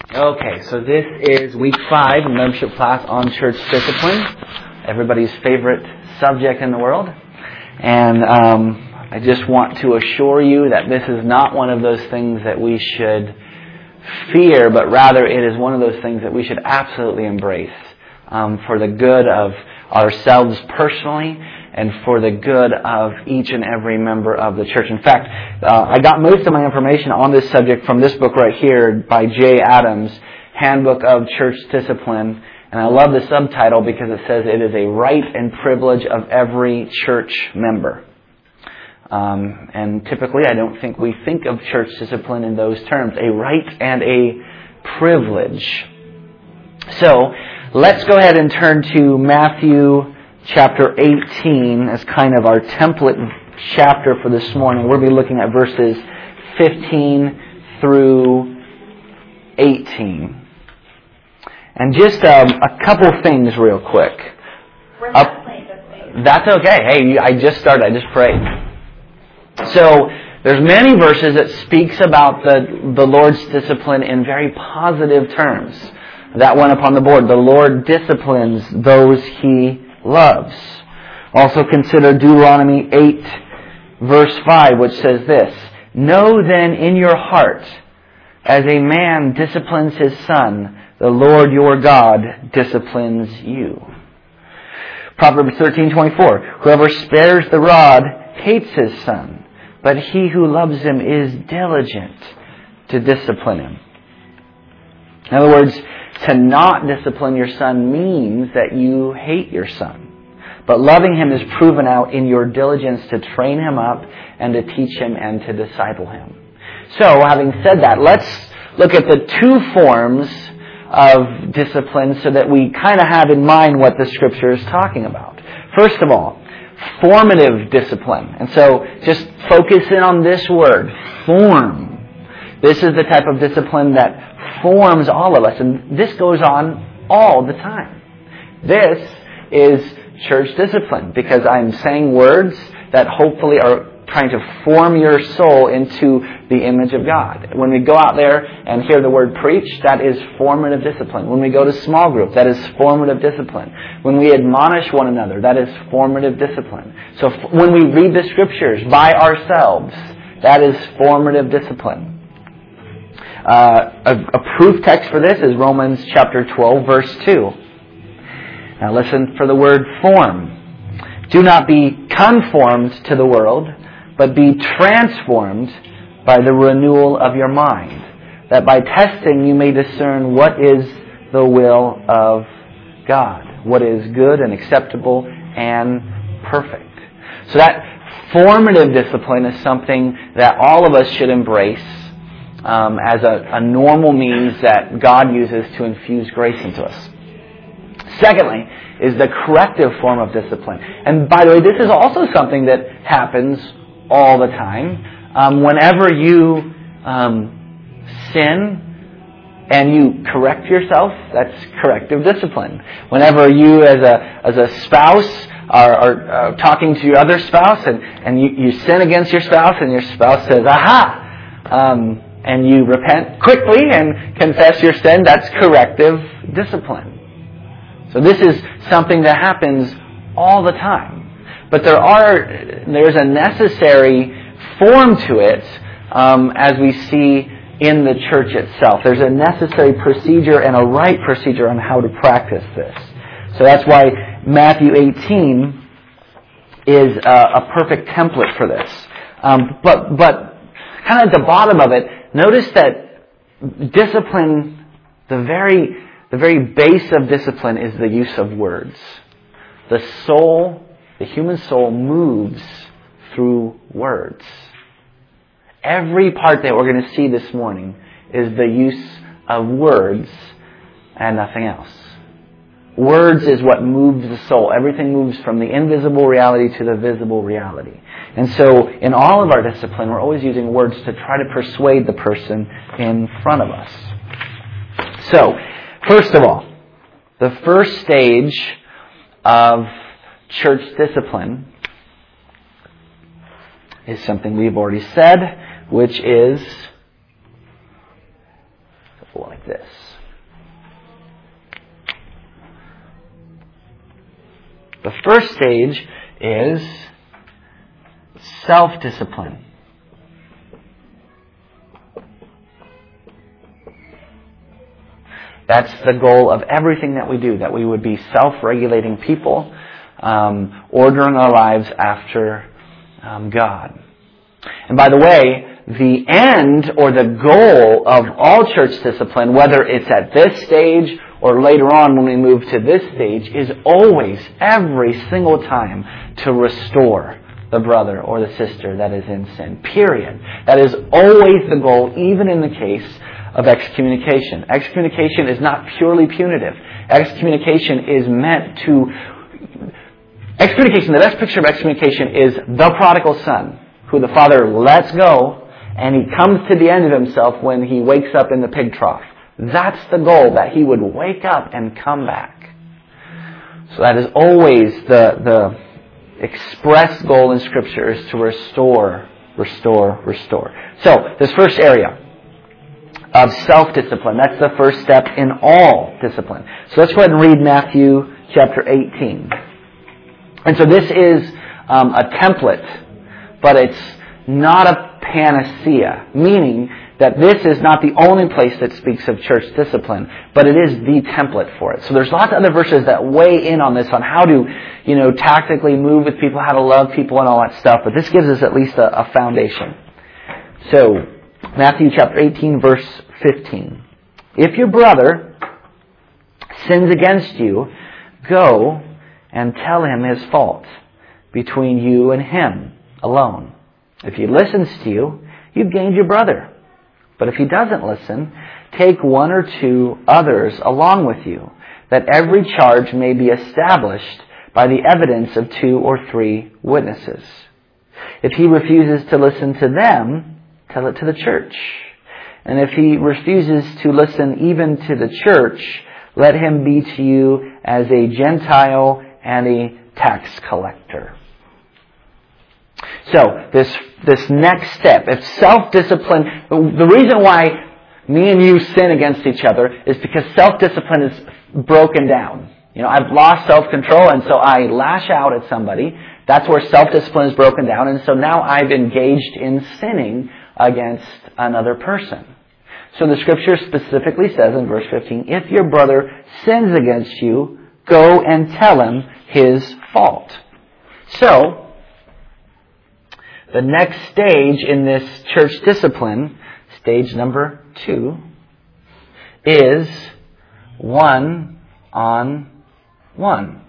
Okay, so this is week 5 in membership class on church discipline, everybody's favorite subject in the world. And I just want to assure you that this is not one of those things that we should fear, but rather it is one of those things that we should absolutely embrace for the good of ourselves personally and for the good of each and every member of the church. In fact, I got most of my information on this subject from this book right here by Jay Adams, Handbook of Church Discipline. And I love the subtitle because it says it is a right and privilege of every church member. And typically I don't think we think of church discipline in those terms, a right and a privilege. So let's go ahead and turn to Matthew chapter 18 as kind of our template chapter for this morning. We'll be looking at verses 15 through 18. And just a couple things real quick. We're not playing this week. That's okay. Hey, I just started. I just prayed. So there's many verses that speaks about the Lord's discipline in very positive terms. That one up on the board. The Lord disciplines those He loves. Also consider Deuteronomy 8 verse 5, which says this: Know then in your heart, as a man disciplines his son, the Lord your God disciplines you. Proverbs 13:24, Whoever spares the rod hates his son, but he who loves him is diligent to discipline him. In other words, to not discipline your son means that you hate your son. But loving him is proven out in your diligence to train him up and to teach him and to disciple him. So, having said that, let's look at the two forms of discipline so that we kind of have in mind what the Scripture is talking about. First of all, formative discipline. And so, just focus in on this word, form. This is the type of discipline that forms all of us. And this goes on all the time. This is church discipline because I'm saying words that hopefully are trying to form your soul into the image of God. When we go out there and hear the word preached, that is formative discipline. When we go to small group, that is formative discipline. When we admonish one another, that is formative discipline. So when we read the Scriptures by ourselves, that is formative discipline. A proof text for this is Romans chapter 12, verse 2. Now listen for the word form. Do not be conformed to the world, but be transformed by the renewal of your mind, that by testing you may discern what is the will of God, what is good and acceptable and perfect. So that formative discipline is something that all of us should embrace as a normal means that God uses to infuse grace into us. Secondly, is the corrective form of discipline. And by the way, this is also something that happens all the time. Whenever you sin and you correct yourself, that's corrective discipline. Whenever you as a spouse are talking to your other spouse and you sin against your spouse and your spouse says, aha! And you repent quickly and confess your sin, that's corrective discipline. So this is something that happens all the time. But there's a necessary form to it as we see in the church itself. There's a necessary procedure and a right procedure on how to practice this. So that's why Matthew 18 is a perfect template for this. But kind of at the bottom of it, notice that discipline, the very base of discipline is the use of words. The soul, the human soul, moves through words. Every part that we're going to see this morning is the use of words and nothing else. Words is what moves the soul. Everything moves from the invisible reality to the visible reality. And so, in all of our discipline, we're always using words to try to persuade the person in front of us. So, first of all, the first stage of church discipline is something we've already said, which is like this. The first stage is self-discipline. That's the goal of everything that we do, that we would be self-regulating people, ordering our lives after God. And by the way, the end or the goal of all church discipline, whether it's at this stage or later on when we move to this stage, is always, every single time, to restore the brother or the sister that is in sin. Period. That is always the goal, even in the case of excommunication. Excommunication is not purely punitive. Excommunication is meant to... Excommunication, the best picture of excommunication is the prodigal son, who the father lets go, and he comes to the end of himself when he wakes up in the pig trough. That's the goal, that he would wake up and come back. So that is always the express goal in Scripture, is to restore. So, this first area of self-discipline, that's the first step in all discipline. So let's go ahead and read Matthew chapter 18. And so this is a template, but it's not a panacea, meaning that this is not the only place that speaks of church discipline, but it is the template for it. So there's lots of other verses that weigh in on this, on how to, tactically move with people, how to love people and all that stuff, but this gives us at least a foundation. So, Matthew chapter 18, verse 15. If your brother sins against you, go and tell him his fault between you and him alone. If he listens to you, you've gained your brother. But if he doesn't listen, take one or two others along with you, that every charge may be established by the evidence of 2 or 3 witnesses. If he refuses to listen to them, tell it to the church. And if he refuses to listen even to the church, let him be to you as a Gentile and a tax collector. So, this next step, if self-discipline, the reason why me and you sin against each other is because self-discipline is broken down. I've lost self-control, and so I lash out at somebody. That's where self-discipline is broken down, and so now I've engaged in sinning against another person. So the Scripture specifically says in verse 15, if your brother sins against you, go and tell him his fault. So, the next stage in this church discipline, stage number 2, is one-on-one.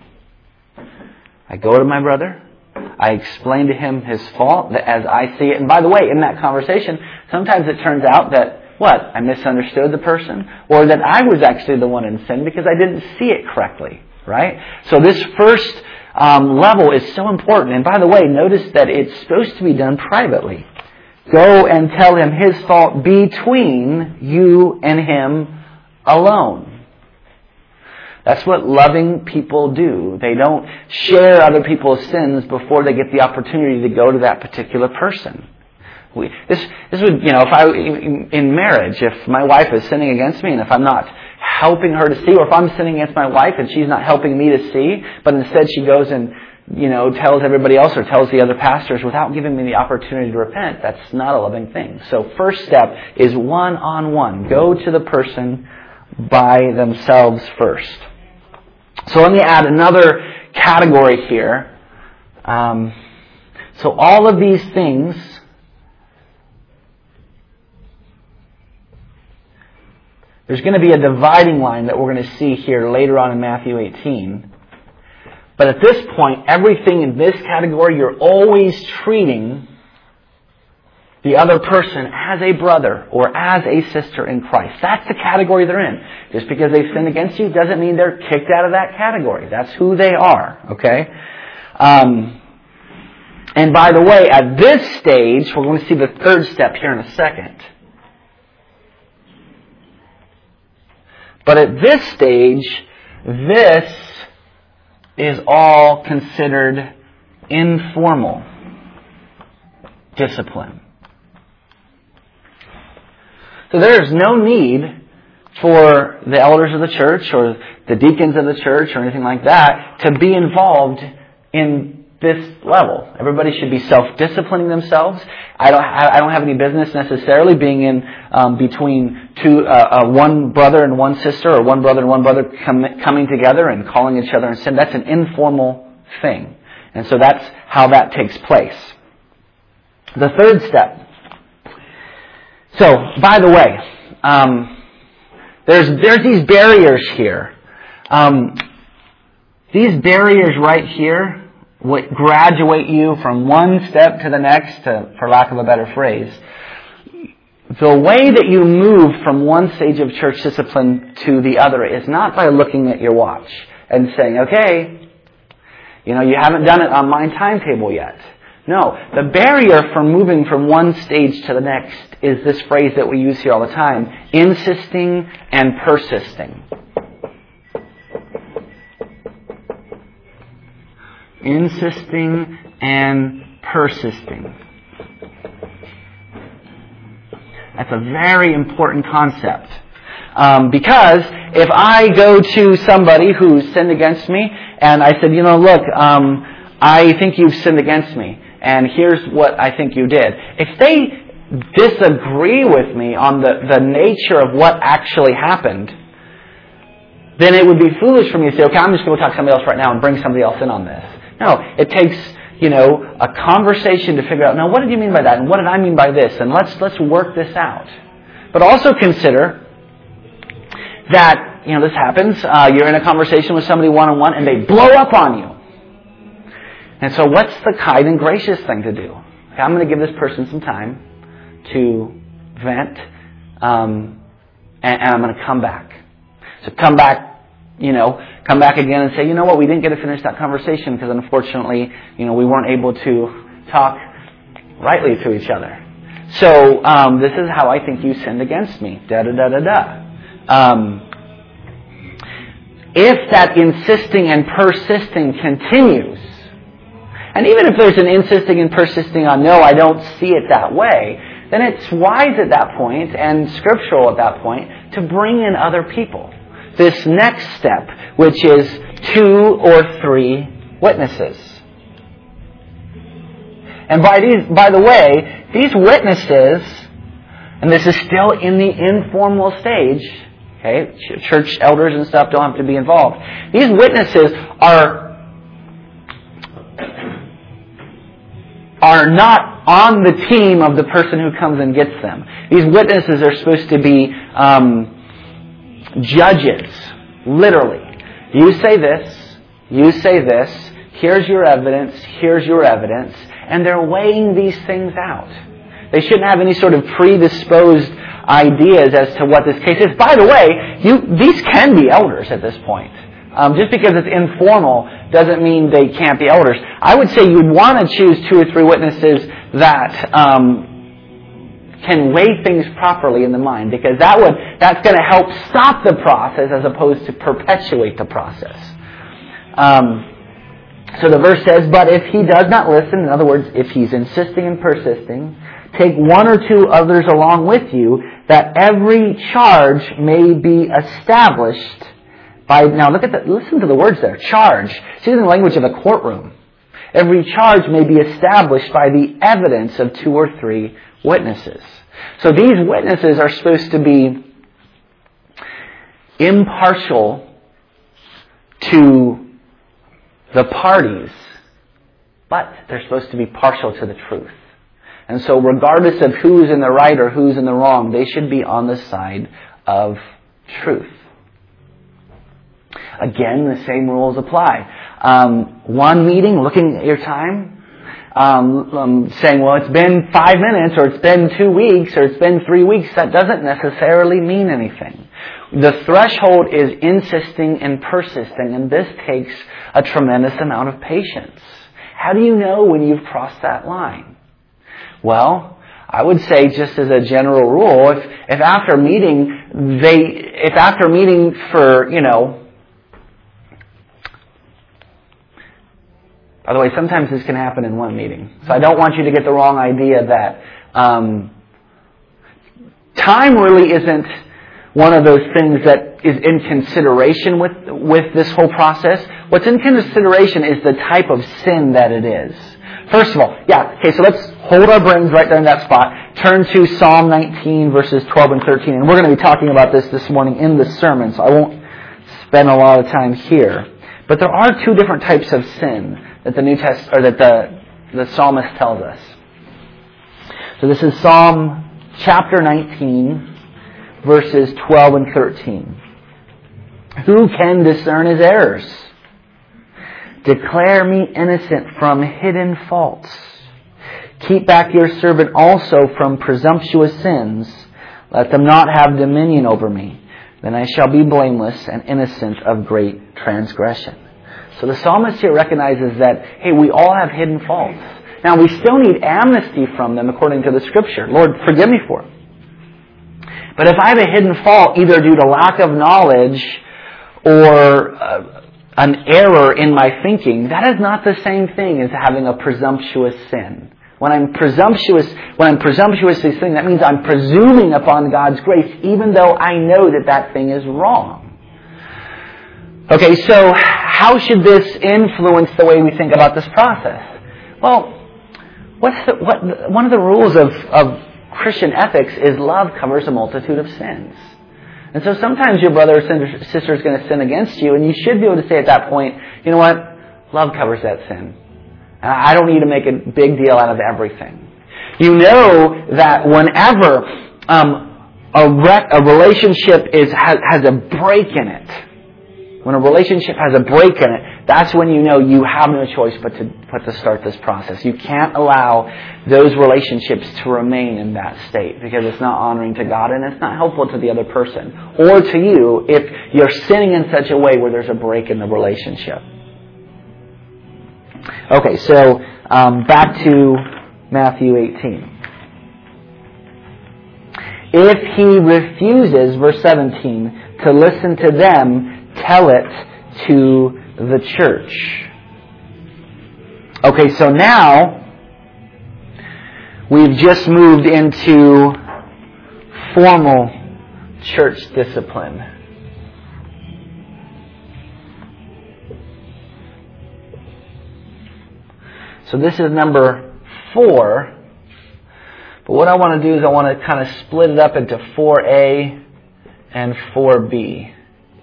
I go to my brother. I explain to him his fault as I see it. And by the way, in that conversation, sometimes it turns out that, I misunderstood the person, or that I was actually the one in sin because I didn't see it correctly, right? So this first level is so important. And by the way, notice that it's supposed to be done privately. Go and tell him his fault between you and him alone. That's what loving people do. They don't share other people's sins before they get the opportunity to go to that particular person. This would, in marriage, if my wife is sinning against me and if I'm not helping her to see, or if I'm sinning against my wife and she's not helping me to see, but instead she goes and, tells everybody else or tells the other pastors without giving me the opportunity to repent, that's not a loving thing. So first step is one-on-one. Go to the person by themselves first. So let me add another category here. So all of these things there's going to be a dividing line that we're going to see here later on in Matthew 18. But at this point, everything in this category, you're always treating the other person as a brother or as a sister in Christ. That's the category they're in. Just because they've sinned against you doesn't mean they're kicked out of that category. That's who they are, okay? And by the way, at this stage, we're going to see the third step here in a second. But at this stage, this is all considered informal discipline. So there's no need for the elders of the church or the deacons of the church or anything like that to be involved in this level. Everybody should be self-disciplining themselves. I don't have any business necessarily being in between one brother and one sister, or one brother and one brother coming together and calling each other in sin. That's an informal thing. And so that's how that takes place. The third step. So, by the way, there's these barriers here. These barriers right here would graduate you from one step to the next, for lack of a better phrase. The way that you move from one stage of church discipline to the other is not by looking at your watch and saying, okay, you haven't done it on my timetable yet. No, the barrier for moving from one stage to the next is this phrase that we use here all the time, insisting and persisting. Insisting and persisting. That's a very important concept. Because if I go to somebody who's sinned against me and I said, look, I think you've sinned against me, and here's what I think you did. If they disagree with me on the nature of what actually happened, then it would be foolish for me to say, okay, I'm just going to talk to somebody else right now and bring somebody else in on this. No, it takes, a conversation to figure out, now, what did you mean by that? And what did I mean by this? And let's work this out. But also consider that, this happens. You're in a conversation with somebody one-on-one and they blow up on you. And so what's the kind and gracious thing to do? Okay, I'm going to give this person some time to vent, and I'm going to come back. So come back again and say, you know what, we didn't get to finish that conversation because unfortunately, we weren't able to talk rightly to each other. So, this is how I think you sinned against me. If that insisting and persisting continues, and even if there's an insisting and persisting on, no, I don't see it that way, then it's wise at that point and scriptural at that point to bring in other people. This next step, which is 2 or 3 witnesses. And by the way, these witnesses, and this is still in the informal stage, okay, church elders and stuff don't have to be involved. These witnesses are not on the team of the person who comes and gets them. These witnesses are supposed to be judges, literally. You say this, here's your evidence, and they're weighing these things out. They shouldn't have any sort of predisposed ideas as to what this case is. By the way, these can be elders at this point. Just because it's informal doesn't mean they can't be elders. I would say you'd want to choose 2 or 3 witnesses that can weigh things properly in the mind, because that's going to help stop the process as opposed to perpetuate the process. So the verse says, but if he does not listen, in other words, if he's insisting and persisting, take 1 or 2 others along with you, that every charge may be established by, now listen to the words there, charge. It's in the language of a courtroom. Every charge may be established by the evidence of 2 or 3 witnesses. So these witnesses are supposed to be impartial to the parties, but they're supposed to be partial to the truth. And so regardless of who's in the right or who's in the wrong, they should be on the side of truth. Again, the same rules apply. One meeting, looking at your time, saying, well, it's been 5 minutes, or it's been 2 weeks, or it's been 3 weeks, that doesn't necessarily mean anything. The threshold is insisting and persisting, and this takes a tremendous amount of patience. How do you know when you've crossed that line? Well, I would say, just as a general rule, if after meeting for, by the way, sometimes this can happen in one meeting. So I don't want you to get the wrong idea that time really isn't one of those things that is in consideration with this whole process. What's in consideration is the type of sin that it is. First of all, so let's hold our brains right there in that spot. Turn to Psalm 19, verses 12 and 13. And we're going to be talking about this morning in the sermon, so I won't spend a lot of time here. But there are two different types of sin that the psalmist tells us. So this is Psalm chapter 19, verses 12 and 13. Who can discern his errors? Declare me innocent from hidden faults. Keep back your servant also from presumptuous sins. Let them not have dominion over me. Then I shall be blameless and innocent of great transgression. So the psalmist here recognizes that, hey, we all have hidden faults. Now, we still need amnesty from them according to the Scripture. Lord, forgive me for it. But if I have a hidden fault, either due to lack of knowledge or an error in my thinking, that is not the same thing as having a presumptuous sin. When I'm presumptuously sinning, that means I'm presuming upon God's grace, even though I know that thing is wrong. Okay, so how should this influence the way we think about this process? Well, one of the rules of Christian ethics is love covers a multitude of sins. And so sometimes your brother or sister is going to sin against you, and you should be able to say at that point, you know what? Love covers that sin. I don't need to make a big deal out of everything. You know that whenever a relationship has a break in it, when a relationship has a break in it, that's when you know you have no choice but to start this process. You can't allow those relationships to remain in that state because it's not honoring to God and it's not helpful to the other person or to you if you're sinning in such a way where there's a break in the relationship. Okay, so back to Matthew 18. If he refuses, verse 17, to listen to them, tell it to the church. Okay, so now we've just moved into formal church discipline. So this is number 4. But what I want to do is I want to kind of split it up into 4A and 4B.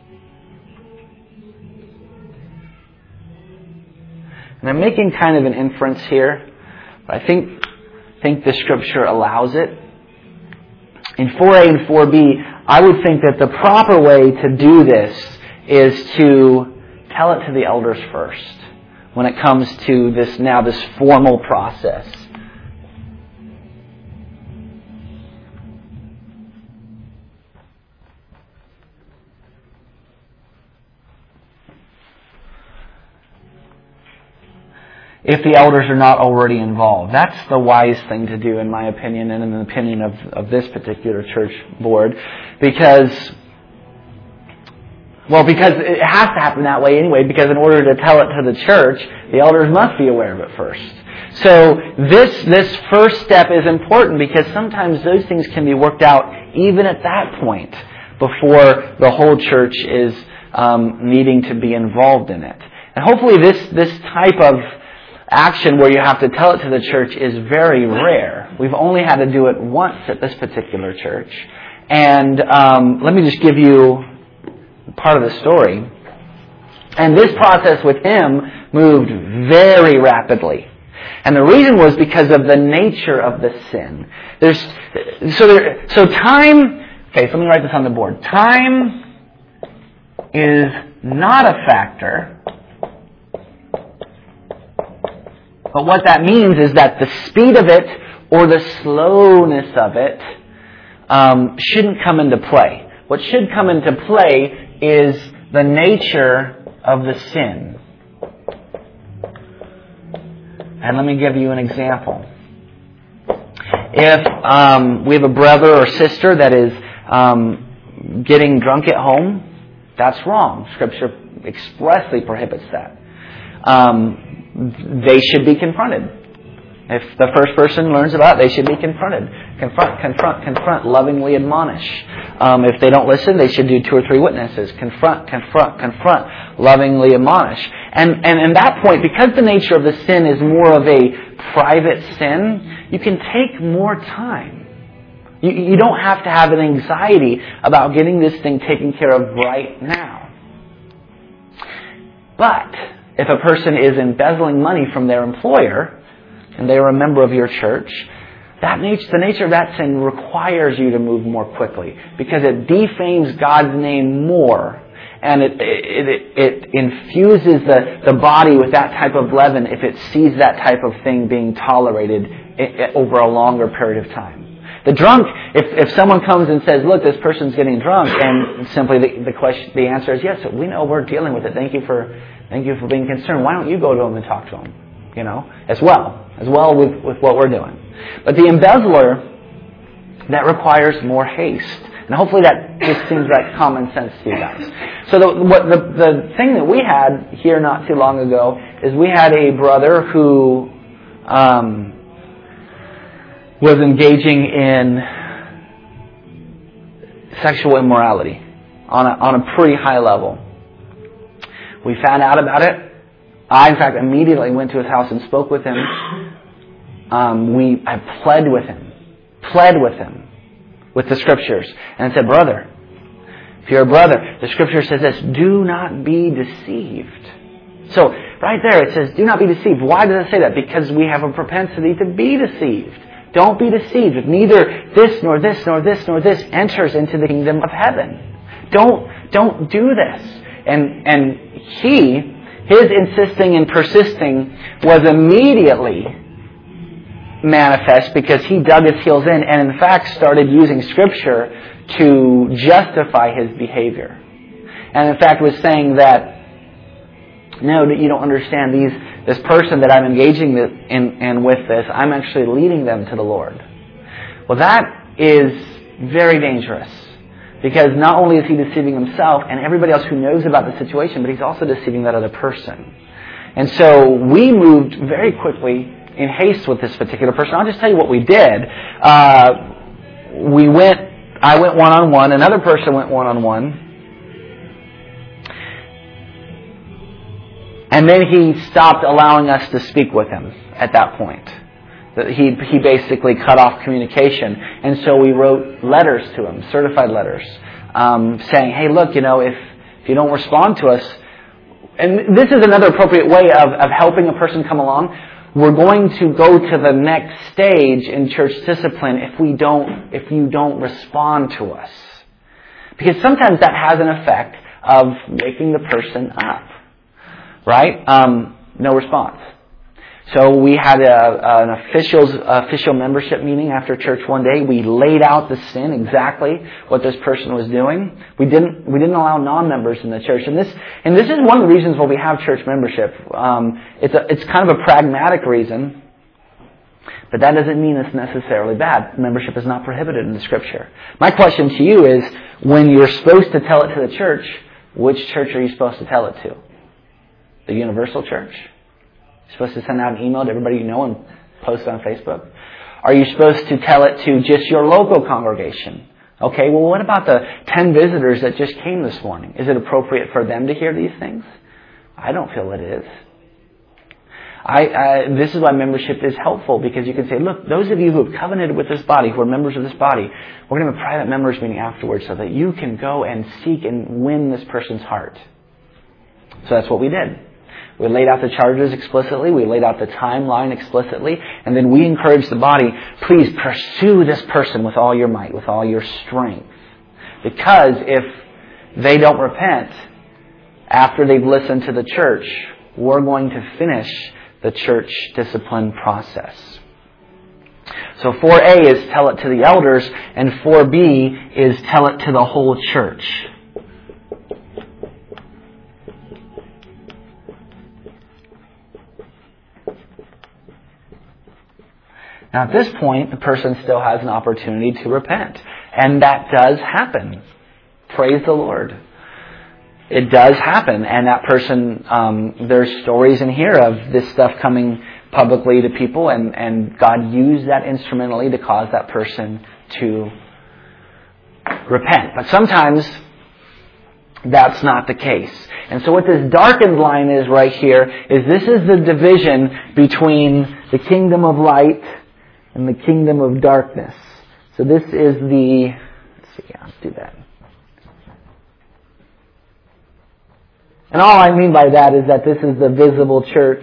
And I'm making kind of an inference here, but I think the Scripture allows it. In 4A and 4B, I would think that the proper way to do this is to tell it to the elders first when it comes to this formal process. If the elders are not already involved. That's the wise thing to do, in my opinion, and in the opinion of this particular church board, because it has to happen that way anyway, because in order to tell it to the church, the elders must be aware of it first. So this first step is important because sometimes those things can be worked out even at that point before the whole church is needing to be involved in it. And hopefully this type of action where you have to tell it to the church is very rare. We've only had to do it once at this particular church. And let me just give you part of the story. And this process with him moved very rapidly. And the reason was because of the nature of the sin. So time, okay, so let me write this on the board. Time is not a factor. But what that means is that the speed of it or the slowness of it shouldn't come into play. What should come into play is the nature of the sin. And let me give you an example. If we have a brother or sister that is getting drunk at home, that's wrong. Scripture expressly prohibits that. They should be confronted. If the first person learns about it, they should be confronted. Confront, lovingly admonish. If they don't listen, they should do 2 or 3 witnesses. Confront, lovingly admonish. And at that point, because the nature of the sin is more of a private sin, you can take more time. You don't have to have an anxiety about getting this thing taken care of right now. But if a person is embezzling money from their employer, and they are a member of your church, the nature of that sin requires you to move more quickly, because it defames God's name more, and it infuses the body with that type of leaven if it sees that type of thing being tolerated over a longer period of time. The drunk, if someone comes and says, look, this person's getting drunk, and simply the answer is, yes, we know, we're dealing with it. Thank you for being concerned. Why don't you go to him and talk to him? As well with what we're doing. But the embezzler, that requires more haste. And hopefully that just seems like common sense to you guys. So the thing that we had here not too long ago is we had a brother who was engaging in sexual immorality on a pretty high level. We found out about it. I, in fact, immediately went to his house and spoke with him. I pled with him with the Scriptures, and said, brother, if you're a brother, the Scripture says this, do not be deceived. So, right there it says, do not be deceived. Why does it say that? Because we have a propensity to be deceived. Don't be deceived. Neither this, nor this, nor this, nor this enters into the kingdom of heaven. Don't do this. And his insisting and persisting was immediately manifest, because he dug his heels in and in fact started using Scripture to justify his behavior. And in fact was saying that, no, you don't understand, this person that I'm engaging in with this, I'm actually leading them to the Lord. Well, that is very dangerous, because not only is he deceiving himself and everybody else who knows about the situation, but he's also deceiving that other person. And so we moved very quickly in haste with this particular person. I'll just tell you what we did. I went one-on-one. Another person went one-on-one. And then he stopped allowing us to speak with him at that point. He basically cut off communication. And so we wrote letters to him, certified letters, saying, hey, look, if you don't respond to us, and this is another appropriate way of helping a person come along, we're going to go to the next stage in church discipline if you don't respond to us. Because sometimes that has an effect of waking the person up. Right? No response. So we had an official membership meeting after church one day. We laid out the sin, exactly what this person was doing. We didn't allow non-members in the church, and this is one of the reasons why we have church membership. It's kind of a pragmatic reason, but that doesn't mean it's necessarily bad. Membership is not prohibited in the Scripture. My question to you is, when you're supposed to tell it to the church, which church are you supposed to tell it to? The universal church? You're supposed to send out an email to everybody you know and post it on Facebook? Are you supposed to tell it to just your local congregation? Okay, well, what about the 10 visitors that just came this morning? Is it appropriate for them to hear these things? I don't feel it is. This is why membership is helpful, because you can say, look, those of you who have covenanted with this body, who are members of this body, we're going to have a private members meeting afterwards so that you can go and seek and win this person's heart. So that's what we did. We laid out the charges explicitly. We laid out the timeline explicitly. And then we encouraged the body, please pursue this person with all your might, with all your strength. Because if they don't repent after they've listened to the church, we're going to finish the church discipline process. So 4A is tell it to the elders, and 4B is tell it to the whole church. Now at this point, the person still has an opportunity to repent. And that does happen. Praise the Lord. it does happen. And that person, there's stories in here of this stuff coming publicly to people, and God used that instrumentally to cause that person to repent. But sometimes that's not the case. And so what this darkened line is right here is this is the division between the kingdom of light and the kingdom of darkness. So this is the, let's do that. And all I mean by that is that this is the visible church,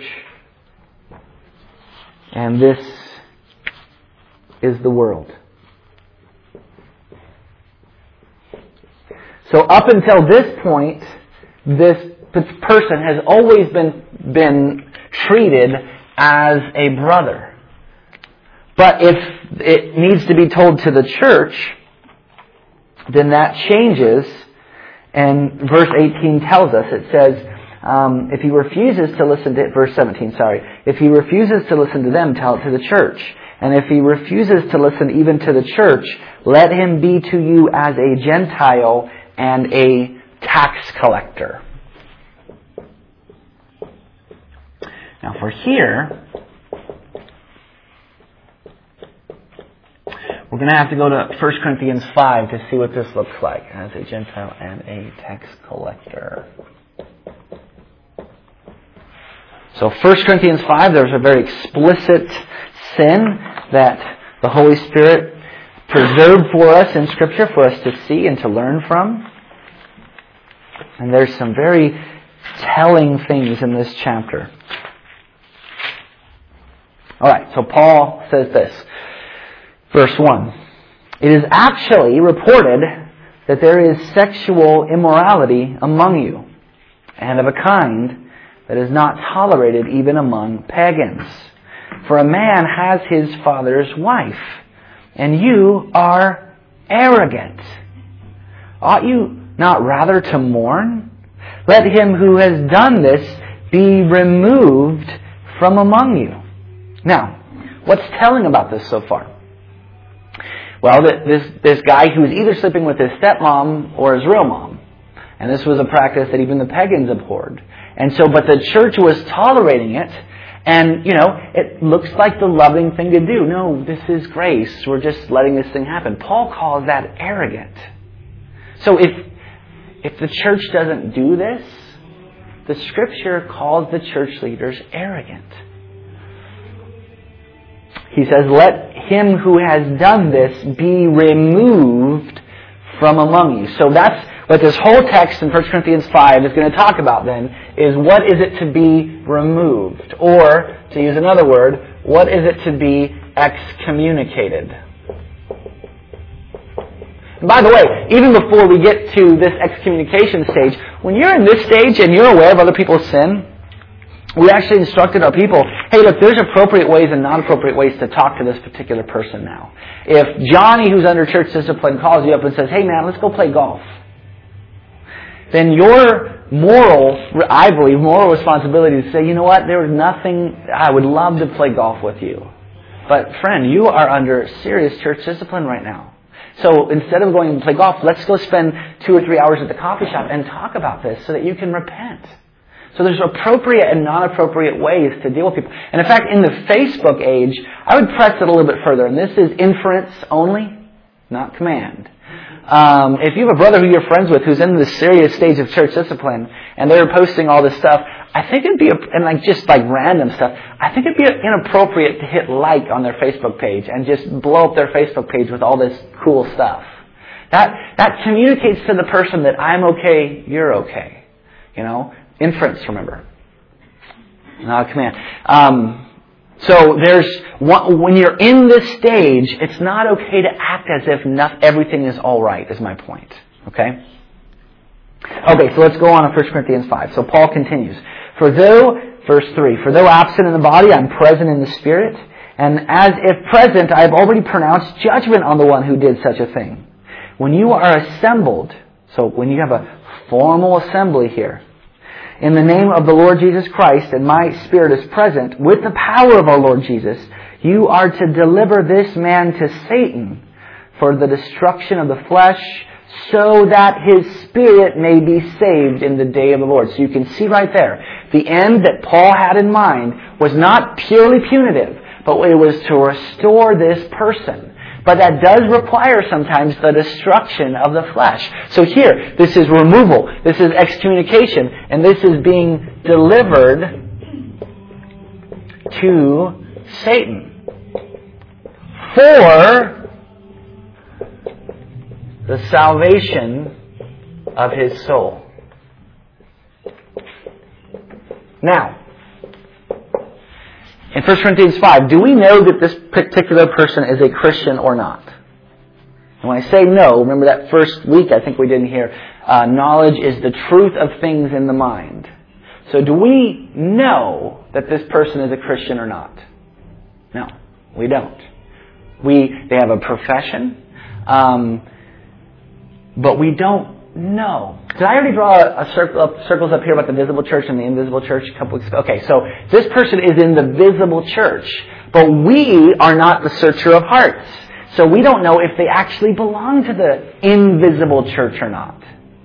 and this is the world. So up until this point, this person has always been treated as a brother. But if it needs to be told to the church, then that changes. And verse 18 tells us, it says, if he refuses to listen to, verse 17, if he refuses to listen to them, tell it to the church. And if he refuses to listen even to the church, let him be to you as a Gentile and a tax collector. Now for here, we're going to have to go to 1 Corinthians 5 to see what this looks like as a Gentile and a tax collector. So 1 Corinthians 5, there's a very explicit sin that the Holy Spirit preserved for us in Scripture for us to see and to learn from. And there's some very telling things in this chapter. Alright, so Paul says this. Verse 1. It is actually reported that there is sexual immorality among you, and of a kind that is not tolerated even among pagans. For a man has his father's wife, and you are arrogant. Ought you not rather to mourn? Let him who has done this be removed from among you. Now, what's telling about this so far? Well, this guy who was either sleeping with his stepmom or his real mom. And this was a practice that even the pagans abhorred. And so, but the church was tolerating it. And, it looks like the loving thing to do. No, this is grace. We're just letting this thing happen. Paul calls that arrogant. So if the church doesn't do this, the Scripture calls the church leaders arrogant. He says, let him who has done this be removed from among you. So that's what this whole text in 1 Corinthians 5 is going to talk about then, is what is it to be removed? Or, to use another word, what is it to be excommunicated? And by the way, even before we get to this excommunication stage, when you're in this stage and you're aware of other people's sin, we actually instructed our people, hey, look, there's appropriate ways and non-appropriate ways to talk to this particular person now. If Johnny, who's under church discipline, calls you up and says, hey man, let's go play golf, then your I believe, moral responsibility to say, you know what, there was nothing, I would love to play golf with you. But friend, you are under serious church discipline right now. So instead of going and play golf, let's go spend 2 or 3 hours at the coffee shop and talk about this so that you can repent. So there's appropriate and non-appropriate ways to deal with people. And in fact, in the Facebook age, I would press it a little bit further. And this is inference only, not command. If you have a brother who you're friends with who's in the serious stage of church discipline, and they're posting all this stuff, I think it'd be, just random stuff, I think it'd be inappropriate to hit like on their Facebook page and just blow up their Facebook page with all this cool stuff. That communicates to the person that I'm okay, you're okay. Inference, remember. Not a command. So when you're in this stage, it's not okay to act as if everything is all right, is my point. Okay? Okay, so let's go on to 1 Corinthians 5. So Paul continues. Verse 3, for though absent in the body, I'm present in the spirit, and as if present, I have already pronounced judgment on the one who did such a thing. When you are assembled, so when you have a formal assembly here, in the name of the Lord Jesus Christ, and my spirit is present, with the power of our Lord Jesus, you are to deliver this man to Satan for the destruction of the flesh, so that his spirit may be saved in the day of the Lord. So you can see right there, the end that Paul had in mind was not purely punitive, but it was to restore this person. But that does require sometimes the destruction of the flesh. So here, this is removal, this is excommunication, and this is being delivered to Satan for the salvation of his soul. Now, in 1 Corinthians 5, do we know that this particular person is a Christian or not? And when I say no, remember that first week I think we didn't hear, knowledge is the truth of things in the mind. So do we know that this person is a Christian or not? No, we don't. They have a profession, but we don't know. Did I already draw circles up here about the visible church and the invisible church a couple weeks ago? Okay, so this person is in the visible church, but we are not the searcher of hearts. So we don't know if they actually belong to the invisible church or not.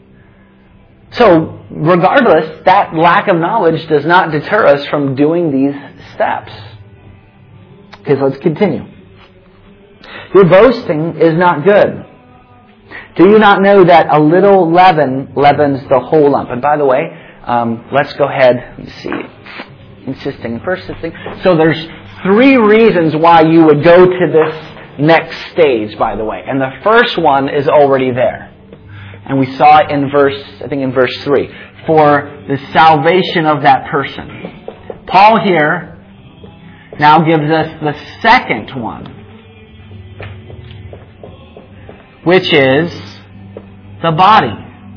So regardless, that lack of knowledge does not deter us from doing these steps. Okay, so let's continue. Your boasting is not good. Do you not know that a little leaven leavens the whole lump? And by the way, let's go ahead and see. Insisting, persisting. So there's 3 reasons why you would go to this next stage, by the way. And the first one is already there. And we saw it in verse 3. For the salvation of that person. Paul here now gives us the second one, which is the body.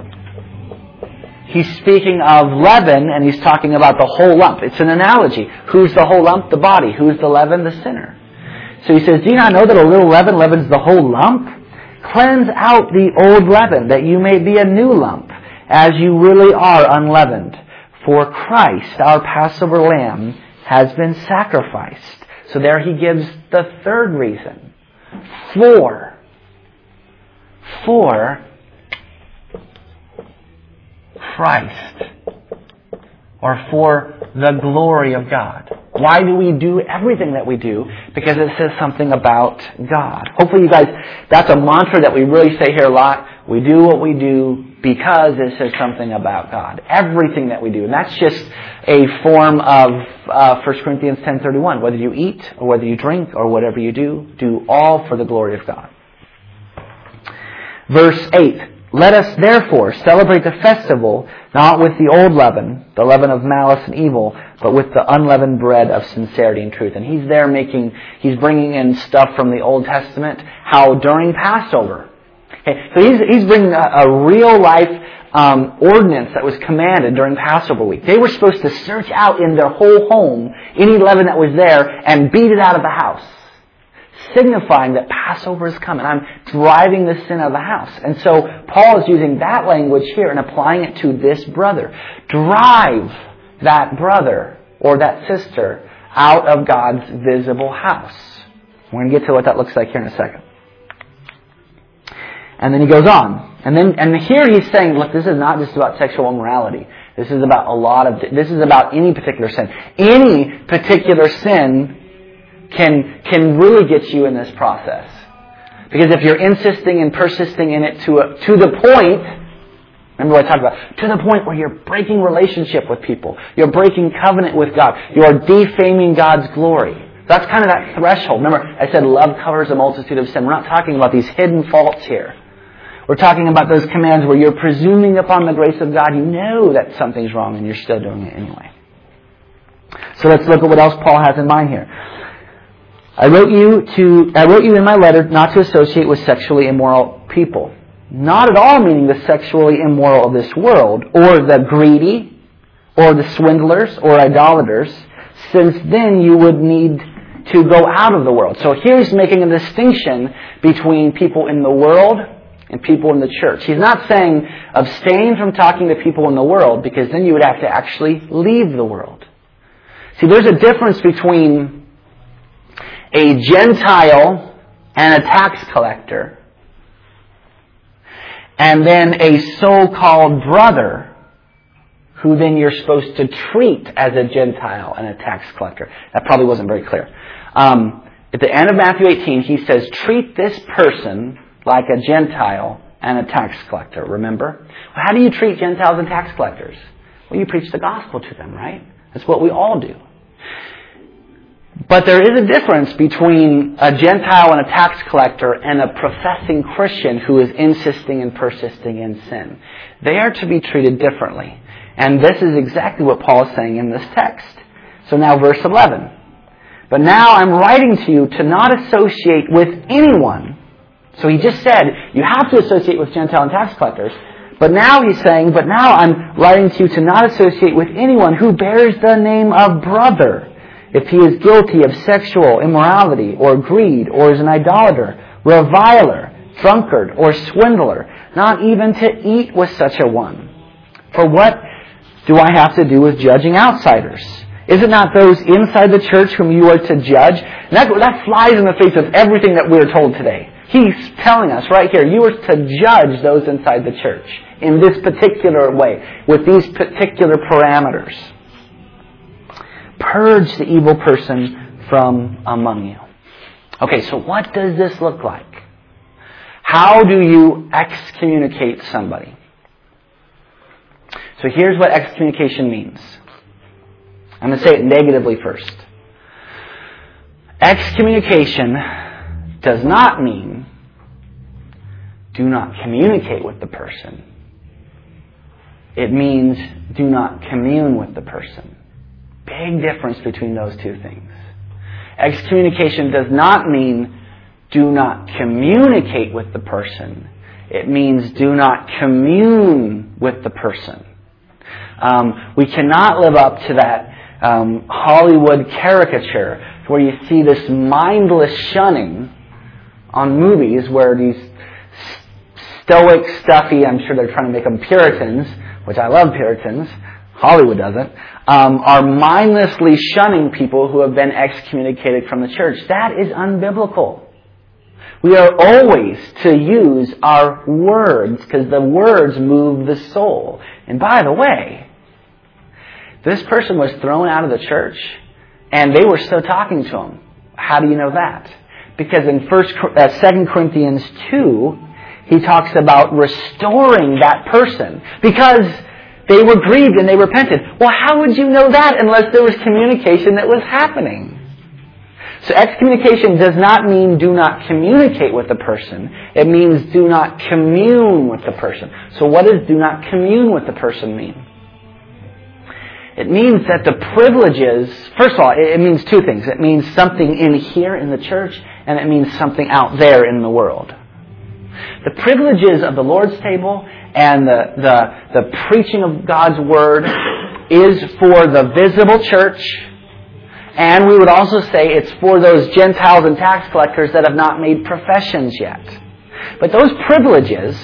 He's speaking of leaven, and he's talking about the whole lump. It's an analogy. Who's the whole lump? The body. Who's the leaven? The sinner. So he says, do you not know that a little leaven leavens the whole lump? Cleanse out the old leaven, that you may be a new lump, as you really are unleavened. For Christ, our Passover lamb, has been sacrificed. So there he gives the third reason. For Christ, or for the glory of God. Why do we do everything that we do? Because it says something about God. Hopefully you guys, that's a mantra that we really say here a lot. We do what we do because it says something about God. Everything that we do. And that's just a form of 1 Corinthians 10:31. Whether you eat or whether you drink or whatever you do all for the glory of God. Verse 8. Let us therefore celebrate the festival not with the old leaven, the leaven of malice and evil, but with the unleavened bread of sincerity and truth. And he's there he's bringing in stuff from the Old Testament, how during Passover. Okay, so he's bringing a real life ordinance that was commanded during Passover week. They were supposed to search out in their whole home any leaven that was there and beat it out of the house, signifying that Passover is coming. I'm driving the sin out of the house. And so Paul is using that language here and applying it to this brother. Drive that brother or that sister out of God's visible house. We're going to get to what that looks like here in a second. And then he goes on. And here he's saying, look, this is not just about sexual immorality. This is about this is about any particular sin. Any particular sin can really get you in this process. Because if you're insisting and persisting in it to the point, remember what I talked about, to the point where you're breaking relationship with people, you're breaking covenant with God, you're defaming God's glory. That's kind of that threshold. Remember, I said love covers a multitude of sin. We're not talking about these hidden faults here. We're talking about those commands where you're presuming upon the grace of God. You know that something's wrong and you're still doing it anyway. So let's look at what else Paul has in mind here. I wrote you in my letter not to associate with sexually immoral people. Not at all meaning the sexually immoral of this world, or the greedy, or the swindlers, or idolaters, since then you would need to go out of the world. So here he's making a distinction between people in the world and people in the church. He's not saying abstain from talking to people in the world, because then you would have to actually leave the world. See, there's a difference between a Gentile and a tax collector, and then a so-called brother who then you're supposed to treat as a Gentile and a tax collector. That probably wasn't very clear. At the end of Matthew 18, he says, treat this person like a Gentile and a tax collector, remember? Well, how do you treat Gentiles and tax collectors? Well, you preach the gospel to them, right? That's what we all do. But there is a difference between a Gentile and a tax collector and a professing Christian who is insisting and persisting in sin. They are to be treated differently. And this is exactly what Paul is saying in this text. So now verse 11. But now I'm writing to you to not associate with anyone. So he just said, you have to associate with Gentile and tax collectors. But now he's saying, but now I'm writing to you to not associate with anyone who bears the name of brother, if he is guilty of sexual immorality or greed, or is an idolater, reviler, drunkard, or swindler, not even to eat with such a one. For what do I have to do with judging outsiders? Is it not those inside the church whom you are to judge? And that flies in the face of everything that we're told today. He's telling us right here, you are to judge those inside the church in this particular way, with these particular parameters. Purge the evil person from among you. Okay, so what does this look like? How do you excommunicate somebody? So here's what excommunication means. I'm going to say it negatively first. Excommunication does not mean do not communicate with the person. It means do not commune with the person. Big difference between those two things. Excommunication does not mean do not communicate with the person. It means do not commune with the person. We cannot live up to that Hollywood caricature where you see this mindless shunning on movies where these stoic, stuffy, I'm sure they're trying to make them Puritans, which I love Puritans, Hollywood doesn't, are mindlessly shunning people who have been excommunicated from the church. That is unbiblical. We are always to use our words because the words move the soul. And by the way, this person was thrown out of the church and they were still talking to him. How do you know that? Because in 2 Corinthians 2, he talks about restoring that person because they were grieved and they repented. Well, how would you know that unless there was communication that was happening? So excommunication does not mean do not communicate with the person. It means do not commune with the person. So what does do not commune with the person mean? It means that the privileges, first of all, it means two things. It means something in here in the church, and it means something out there in the world. The privileges of the Lord's table and the preaching of God's Word is for the visible church, and we would also say it's for those Gentiles and tax collectors that have not made professions yet. But those privileges,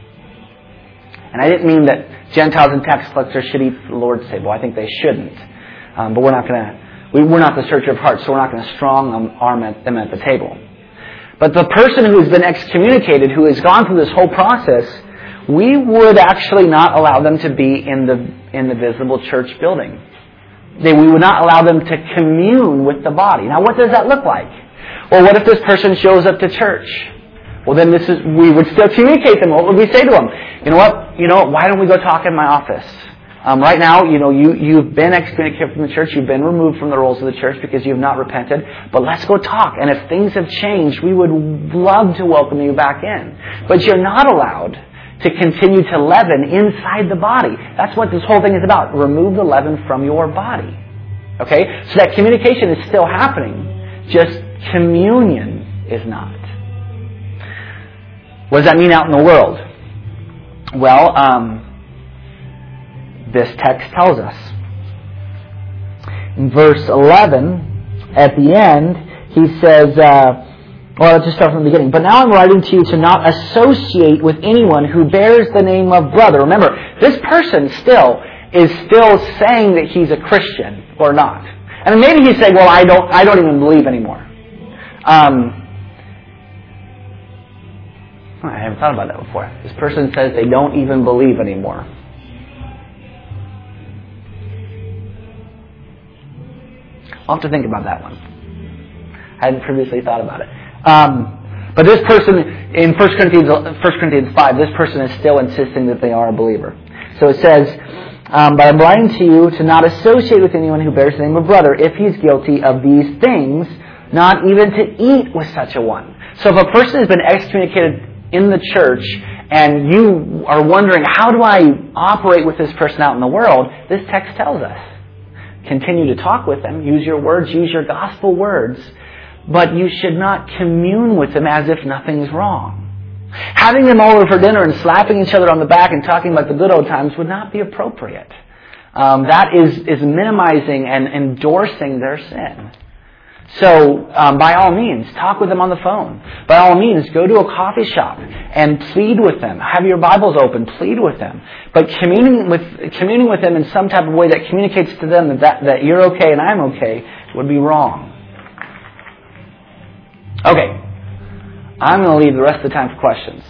and I didn't mean that Gentiles and tax collectors should eat the Lord's table. I think they shouldn't. But we're not the searcher of hearts, so we're not going to strong-arm them at the table. But the person who has been excommunicated, who has gone through this whole process, we would actually not allow them to be in the visible church building. We would not allow them to commune with the body. Now, what does that look like? Well, what if this person shows up to church? Well, then we would still communicate them. What would we say to them? You know what? Why don't we go talk in my office? Right now, you've been excommunicated from the church. You've been removed from the roles of the church because you have not repented. But let's go talk. And if things have changed, we would love to welcome you back in. But you're not allowed to continue to leaven inside the body. That's what this whole thing is about. Remove the leaven from your body. Okay? So that communication is still happening. Just communion is not. What does that mean out in the world? Well, this text tells us. In verse 11, at the end, he says, let's just start from the beginning. But now I'm writing to you to not associate with anyone who bears the name of brother. Remember, this person is still saying that he's a Christian or not. And maybe he's saying, well, I don't even believe anymore. I haven't thought about that before. This person says they don't even believe anymore. I'll have to think about that one. I hadn't previously thought about it. But this person, in 1 Corinthians 5, this person is still insisting that they are a believer. So it says, but I'm writing to you to not associate with anyone who bears the name of brother if he's guilty of these things, not even to eat with such a one. So if a person has been excommunicated in the church and you are wondering, how do I operate with this person out in the world? This text tells us. Continue to talk with them. Use your words. Use your gospel words. But you should not commune with them as if nothing's wrong. Having them over for dinner and slapping each other on the back and talking about the good old times would not be appropriate. That is minimizing and endorsing their sin. So, by all means, talk with them on the phone. By all means, go to a coffee shop and plead with them. Have your Bibles open, plead with them. But communing with them in some type of way that communicates to them that you're okay and I'm okay would be wrong. Okay, I'm going to leave the rest of the time for questions.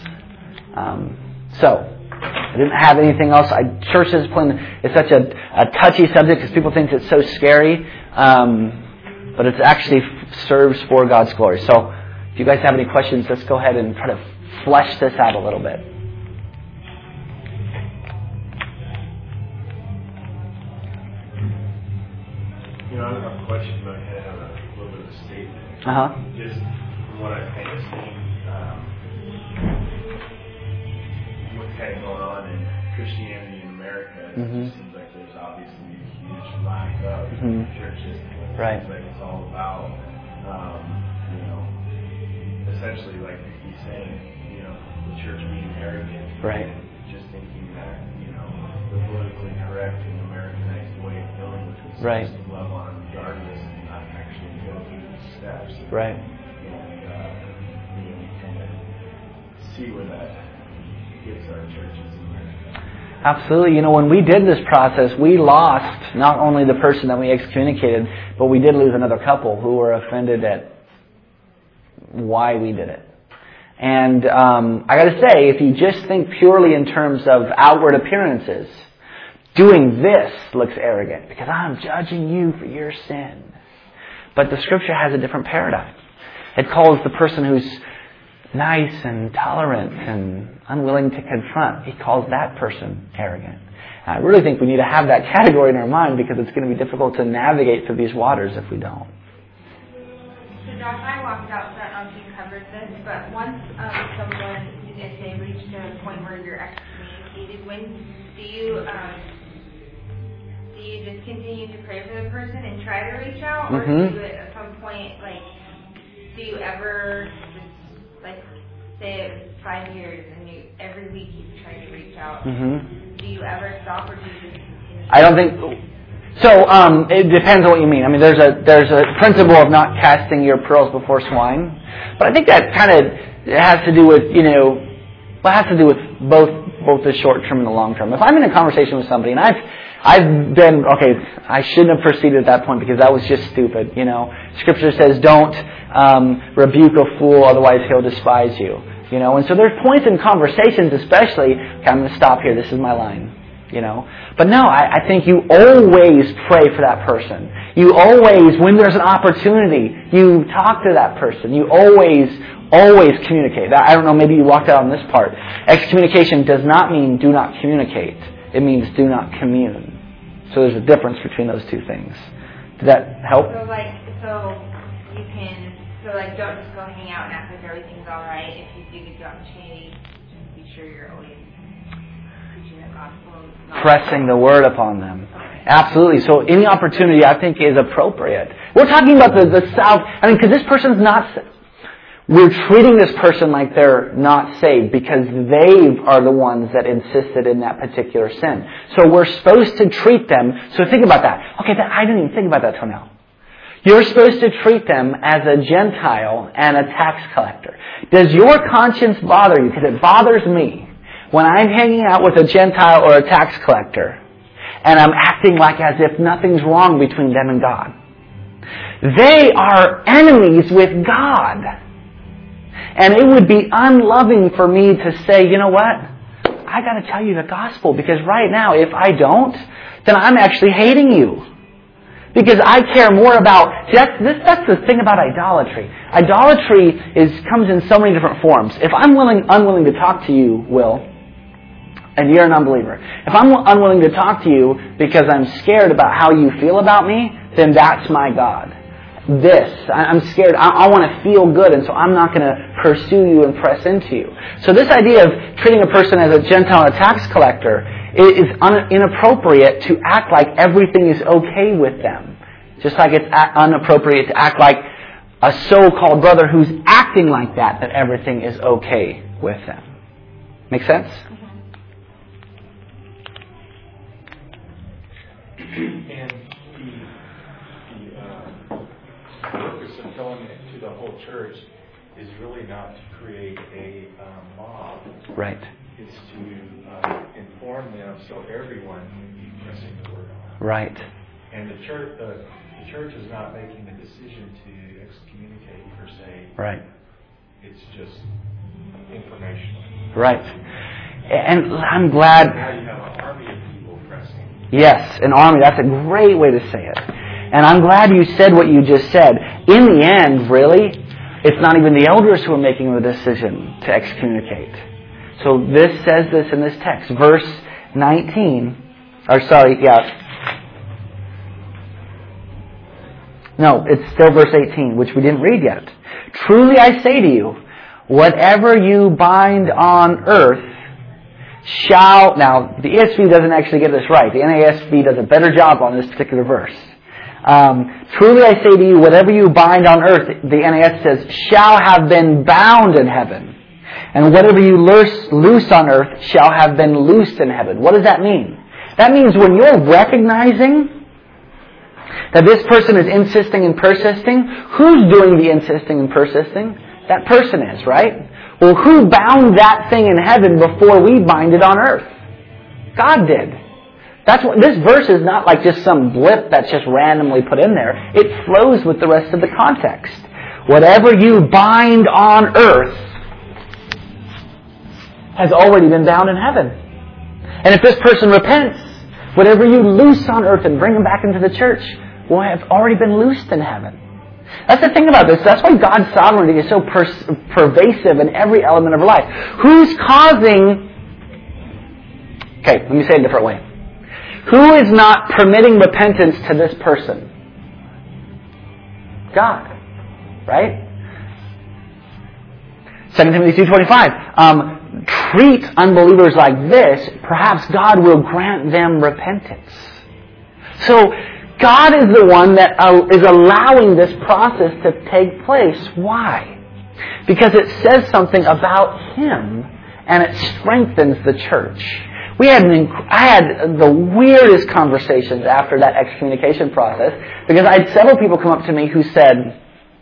I didn't have anything else. Church discipline is such a touchy subject because people think it's so scary. But it actually serves for God's glory. So, if you guys have any questions, let's go ahead and try to flesh this out a little bit. You know, I have a question, but I have a little bit of a statement. Just from what I've kind of seen, what's kind of going on in Christianity in America, it just seems like there's obviously a huge lack of churches. Right. It's like it's all about, essentially like he's saying, the church being arrogant. Right. Just thinking that, the politically correct and Americanized way of dealing with this Right. is to love on regardless and not actually go through the steps. Right. And, we kind of see where that gets our churches in America. Absolutely. When we did this process, we lost not only the person that we excommunicated, but we did lose another couple who were offended at why we did it. And I got to say, if you just think purely in terms of outward appearances, doing this looks arrogant because I'm judging you for your sin. But the Scripture has a different paradigm. It calls the person who's nice and tolerant and unwilling to confront, he calls that person arrogant. And I really think we need to have that category in our mind because it's going to be difficult to navigate through these waters if we don't. So Josh, I walked out, so I don't know if you covered this, but once someone, if they reach the point where you're excommunicated, when do you just continue to pray for the person and try to reach out, or do you at some point, do you ever say it was 5 years and every week you try to reach out? Do you ever stop or do you just continue? I don't think so. It depends on what you mean. I mean, there's a principle of not casting your pearls before swine, but I think that kind of has to do with it has to do with both the short term and the long term. If I'm in a conversation with somebody and I've been I shouldn't have proceeded at that point because that was just stupid. Scripture says don't rebuke a fool, otherwise he'll despise you. And so there's points in conversations, especially, I'm going to stop here. This is my line. But no, I think you always pray for that person. You always, when there's an opportunity, you talk to that person. You always communicate. I don't know, maybe you walked out on this part. Excommunication does not mean do not communicate. It means do not commune. So there's a difference between those two things. Did that help? Don't just go hang out and act like everything's all right. If you do get the opportunity, just be sure you're always preaching the gospel. Pressing the word upon them. Okay. Absolutely. So any opportunity, I think, is appropriate. We're talking about the South. Because this person's not. We're treating this person like they're not saved because they are the ones that insisted in that particular sin. So we're supposed to treat them. So think about that. Okay, I didn't even think about that till now. You're supposed to treat them as a Gentile and a tax collector. Does your conscience bother you? Because it bothers me when I'm hanging out with a Gentile or a tax collector and I'm acting like as if nothing's wrong between them and God. They are enemies with God. And it would be unloving for me to say, you know what? I got to tell you the gospel, because right now, if I don't, then I'm actually hating you. Because I care more about... That's the thing about idolatry. Idolatry comes in so many different forms. If I'm unwilling to talk to you, Will, and you're an unbeliever, if I'm unwilling to talk to you because I'm scared about how you feel about me, then that's my God. I'm scared. I want to feel good, and so I'm not going to pursue you and press into you. So this idea of treating a person as a Gentile and a tax collector is inappropriate to act like everything is okay with them. Just like it's inappropriate to act like a so-called brother who's acting like that everything is okay with them. Make sense? And the purpose of telling it to the whole church is really not to create a mob. Right. It's to inform them so everyone can be pressing the word on. Right. And the church is not making a decision to excommunicate per se. Right. It's just informational. Right. And I'm glad... Now you have an army of people pressing. Yes, an army. That's a great way to say it. And I'm glad you said what you just said. In the end, really, it's not even the elders who are making the decision to excommunicate. So this says this in this text. Verse 19. No, it's still verse 18, which we didn't read yet. Truly I say to you, whatever you bind on earth shall... Now, the ESV doesn't actually get this right. The NASB does a better job on this particular verse. Truly I say to you, whatever you bind on earth, the NAS says, shall have been bound in heaven. And whatever you loose on earth shall have been loosed in heaven. What does that mean? That means when you're recognizing that this person is insisting and persisting, who's doing the insisting and persisting? That person is, right? Well, who bound that thing in heaven before we bind it on earth? God did. That's what this verse is not like just some blip that's just randomly put in there. It flows with the rest of the context. Whatever you bind on earth has already been bound in heaven. And if this person repents, whatever you loose on earth and bring them back into the church will have already been loosed in heaven. That's the thing about this. That's why God's sovereignty is so pervasive in every element of our life. Who's causing... Okay, let me say it a different way. Who is not permitting repentance to this person? God. Right? 2 Timothy 2:25. Treat unbelievers like this, perhaps God will grant them repentance. So, God is the one that is allowing this process to take place. Why? Because it says something about Him, and it strengthens the church. I had the weirdest conversations after that excommunication process, because I had several people come up to me who said,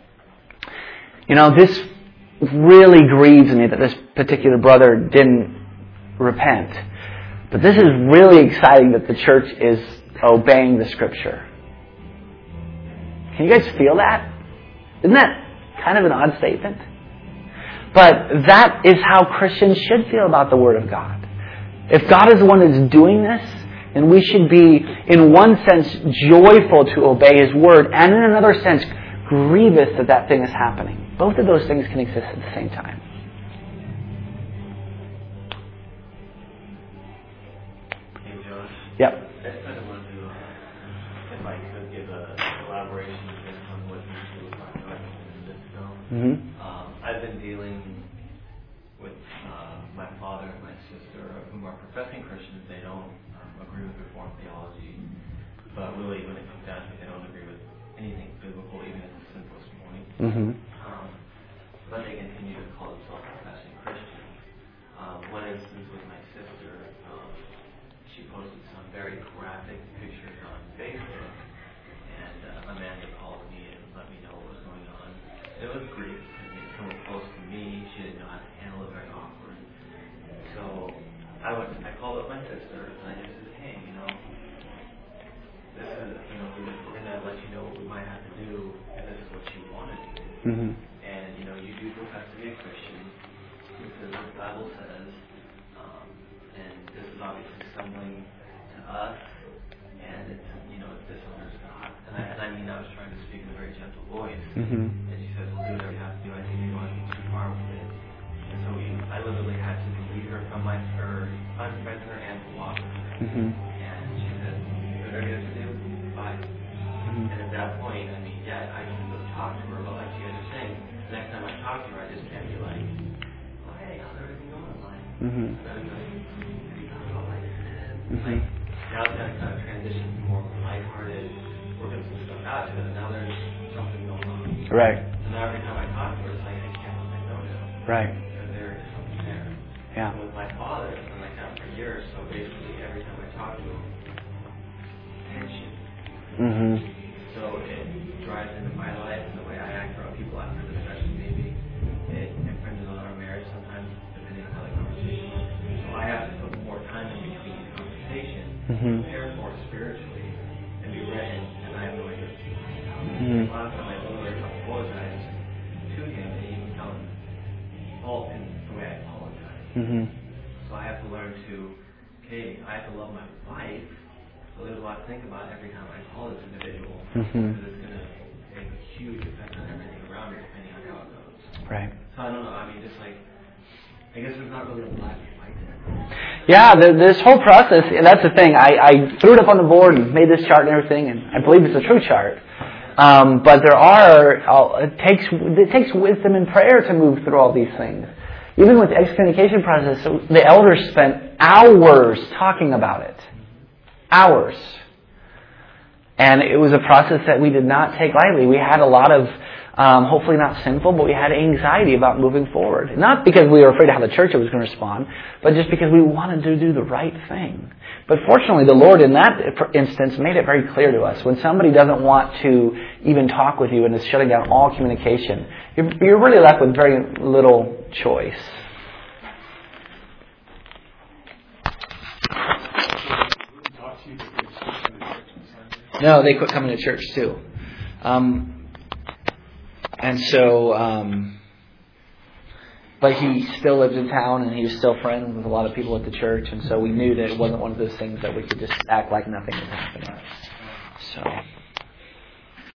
this really grieves me that this particular brother didn't repent. But this is really exciting that the church is obeying the Scripture. Can you guys feel that? Isn't that kind of an odd statement? But that is how Christians should feel about the Word of God. If God is the one that's doing this, then we should be, in one sense, joyful to obey His Word, and in another sense, grievous that that thing is happening. Both of those things can exist at the same time. Hey, Josh. Yep. I kind of wanted to, if I could, give a elaboration based on what you were talking about in this film. Mm-hmm. I've been dealing with my father and my sister, whom are professing Christians. They don't agree with Reformed theology, but really, when it comes down to it, they don't agree with anything biblical, even at the simplest point. Mm-hmm. But they continue to call themselves professing Christians. One instance with my sister, she posted some very graphic pictures on Facebook, and Amanda called me and let me know what was going on. It was grief, because it came close to me. She didn't know how to handle it, very awkward. So I called up my sister, and I just said, hey, this is, we're going to let you know what we might have to do if this is what you want to do. Mm-hmm. And, you do profess to be a Christian, because the Bible says, and this is obviously stumbling to us, and it's, it dishonors God. And I mean, I was trying to speak in a very gentle voice. And she says, well, do whatever you have to do. I think you're going too far with it. And so I literally had to delete her from unfriend her and block her. And she said, do whatever you have to do. Bye. And at that point, I mean, yeah, I can go talk to her, but like you guys are saying, the next time I talk to her, I just can't be like, oh, hey, how's everything going? Like, I was like, have you thought about like this? Like, now it's kind of transition to more lighthearted, working some stuff out, because now there's something going on. Right. So now every time I talk to her, it's like, I can't let that go now. Right. Because there is something there. Yeah. So with my father, it's been like that for years, so basically every time I talk to him, tension. So it drives into my life and the way I act around people after the session, maybe. It infringes on our marriage sometimes, depending on how the conversation is. So I have to put more time in between the conversation, prepare more spiritually, and be ready, and I have no idea. A lot of times I literally apologize to him, and he can tell him fault in the way I apologize. So I have to learn to, okay, I have to love my wife. So there's a lot to think about every time I call this individual, because it's going to make a huge effect on everything around me, depending on how it goes. Right. So I don't know. I mean, just like, I guess there's not really a black and white there. Yeah, this whole process, that's the thing. I threw it up on the board and made this chart and everything, and I believe it's a true chart. But it takes wisdom and prayer to move through all these things. Even with the excommunication process, the elders spent hours talking about it. Hours. And it was a process that we did not take lightly. We had a lot of, hopefully not sinful, but we had anxiety about moving forward. Not because we were afraid of how the church was going to respond, but just because we wanted to do the right thing. But fortunately, the Lord in that instance made it very clear to us. When somebody doesn't want to even talk with you and is shutting down all communication, you're really left with very little choice. No, they quit coming to church too. And so, but he still lived in town and he was still friends with a lot of people at the church. And so we knew that it wasn't one of those things that we could just act like nothing was happening. So.